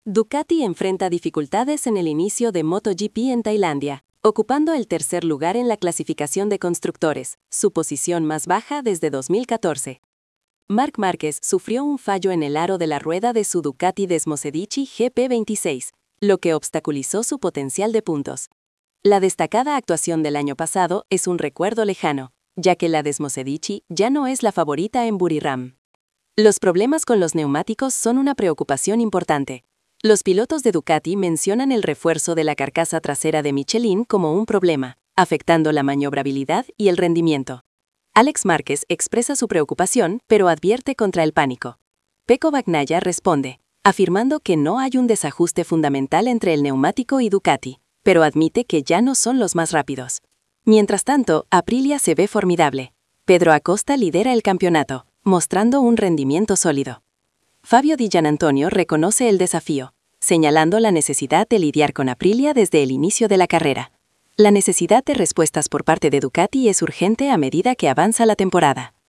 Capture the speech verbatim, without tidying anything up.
Ducati enfrenta dificultades en el inicio de MotoGP en Tailandia, ocupando el tercer lugar en la clasificación de constructores, su posición más baja desde dos mil catorce. Marc Márquez sufrió un fallo en el aro de la rueda de su Ducati Desmosedici G P veintiséis, lo que obstaculizó su potencial de puntos. La destacada actuación del año pasado es un recuerdo lejano, ya que la Desmosedici ya no es la favorita en Buriram. Los problemas con los neumáticos son una preocupación importante. Los pilotos de Ducati mencionan el refuerzo de la carcasa trasera de Michelin como un problema, afectando la maniobrabilidad y el rendimiento. Alex Márquez expresa su preocupación, pero advierte contra el pánico. Pecco Bagnaia responde, afirmando que no hay un desajuste fundamental entre el neumático y Ducati, pero admite que ya no son los más rápidos. Mientras tanto, Aprilia se ve formidable. Pedro Acosta lidera el campeonato, mostrando un rendimiento sólido. Fabio Di Giannantonio reconoce el desafío, señalando la necesidad de lidiar con Aprilia desde el inicio de la carrera. La necesidad de respuestas por parte de Ducati es urgente a medida que avanza la temporada.